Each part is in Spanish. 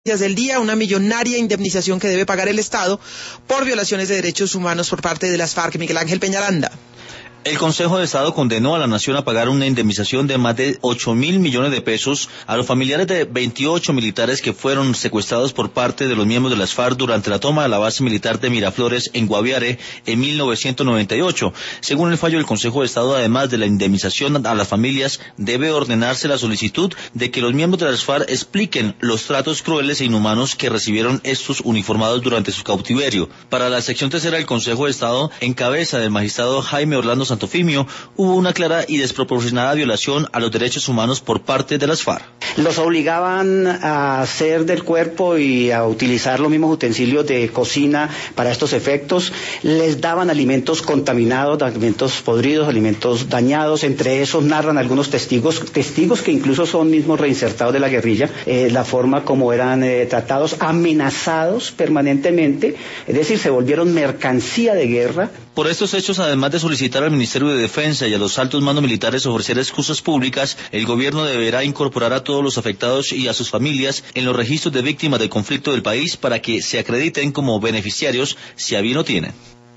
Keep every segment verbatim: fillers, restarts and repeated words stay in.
del día, una millonaria indemnización que debe pagar el Estado por violaciones de derechos humanos por parte de las FARC. Miguel Ángel Peñaranda. El Consejo de Estado condenó a la Nación a pagar una indemnización de más de ocho mil millones de pesos a los familiares de veintiocho militares que fueron secuestrados por parte de los miembros de las FARC durante la toma de la base militar de Miraflores en Guaviare en mil novecientos noventa y ocho. Según el fallo del Consejo de Estado, además de la indemnización a las familias, debe ordenarse la solicitud de que los miembros de las FARC expliquen los tratos crueles e inhumanos que recibieron estos uniformados durante su cautiverio. Para la sección tercera del Consejo de Estado, en cabeza del magistrado Jaime Orlando Santofimio, hubo una clara y desproporcionada violación a los derechos humanos por parte de las FARC. Los obligaban a hacer del cuerpo y a utilizar los mismos utensilios de cocina para estos efectos, les daban alimentos contaminados, alimentos podridos, alimentos dañados. Entre esos narran algunos testigos, testigos que incluso son mismos reinsertados de la guerrilla, eh, la forma como eran eh, tratados, amenazados permanentemente, es decir, se volvieron mercancía de guerra. Por estos hechos, además de solicitar al Ministerio de Defensa y a los altos mandos militares ofrecer excusas públicas, el gobierno deberá incorporar a todos los afectados y a sus familias en los registros de víctimas del conflicto del país para que se acrediten como beneficiarios si a bien lo tienen.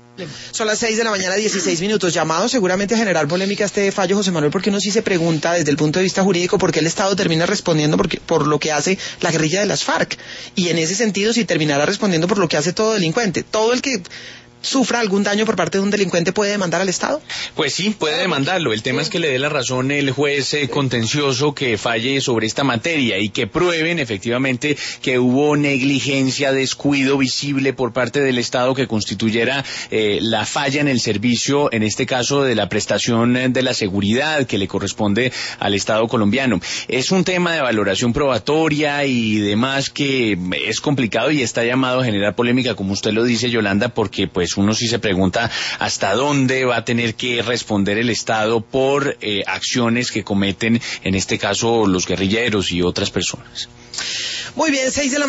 Son las seis de la mañana, dieciséis minutos. Llamado seguramente a generar polémica este fallo, José Manuel, porque uno sí se pregunta desde el punto de vista jurídico por qué el Estado termina respondiendo porque, por lo que hace la guerrilla de las FARC. Y en ese sentido, si terminará respondiendo por lo que hace todo delincuente. Todo el que sufra algún daño por parte de un delincuente puede demandar al Estado. Pues sí, puede demandarlo. El tema es que le dé la razón el juez eh, contencioso que falle sobre esta materia y que prueben efectivamente que hubo negligencia, descuido visible por parte del Estado que constituyera eh, la falla en el servicio, en este caso de la prestación de la seguridad que le corresponde al Estado colombiano. Es un tema de valoración probatoria y demás que es complicado y está llamado a generar polémica, como usted lo dice, Yolanda, porque pues uno sí se pregunta hasta dónde va a tener que responder el Estado por eh, acciones que cometen, en este caso, los guerrilleros y otras personas. Muy bien, seis de la